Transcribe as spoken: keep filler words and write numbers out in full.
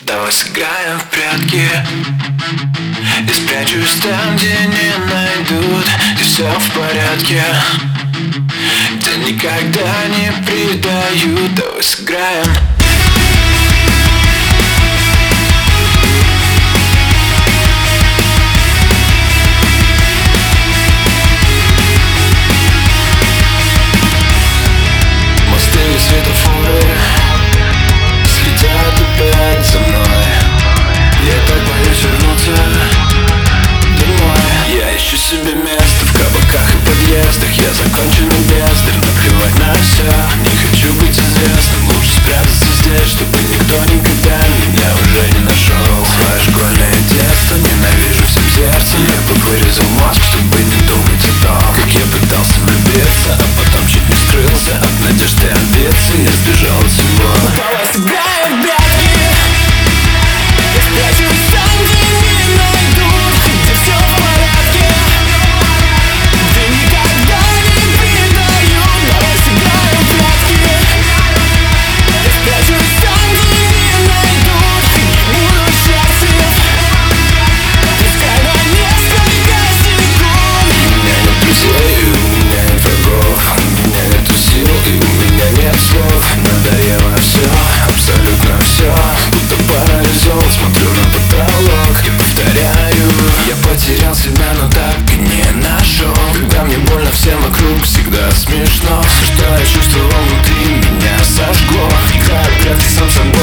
Давай сыграем в прятки и спрячусь там, где не найдут, где все в порядке, где никогда не предают. Давай сыграем. Мосты и светофоры следят опять за мной. Я так боюсь вернуться домой. Я ищу себе место в кабаках и подъездах. Я законченный бездарь, наплевать на все. Не хочу быть известным, лучше спрятаться здесь, чтобы никто никогда меня уже не нашел. Свое школьное детство ненавижу всем сердцем. Я бы вырезал мозг, чтобы не думать о том, как я пытался влюбиться, а потом чуть не скрылся от надежды и амбиций. Я сбежал от всего. Давай сыграем в прятки. Я спрячусь там, где не найдут, где все в порядке, где никогда не предают. Давай сыграем в прятки. Я спрячусь там, где не найдут, не буду счастлив, пускай на несколько секунд. У меня нет друзей, и у меня нет врагов. У меня нету сил, и у меня нет слов. Надоело все, абсолютно все. Будто парализован, смотрю на потолок и повторяю: я потерял себя, но так и не нашел. Когда мне больно, всем вокруг всегда смешно. Все, что я чувствовал внутри, меня сожгло. Играю в прятки сам собой.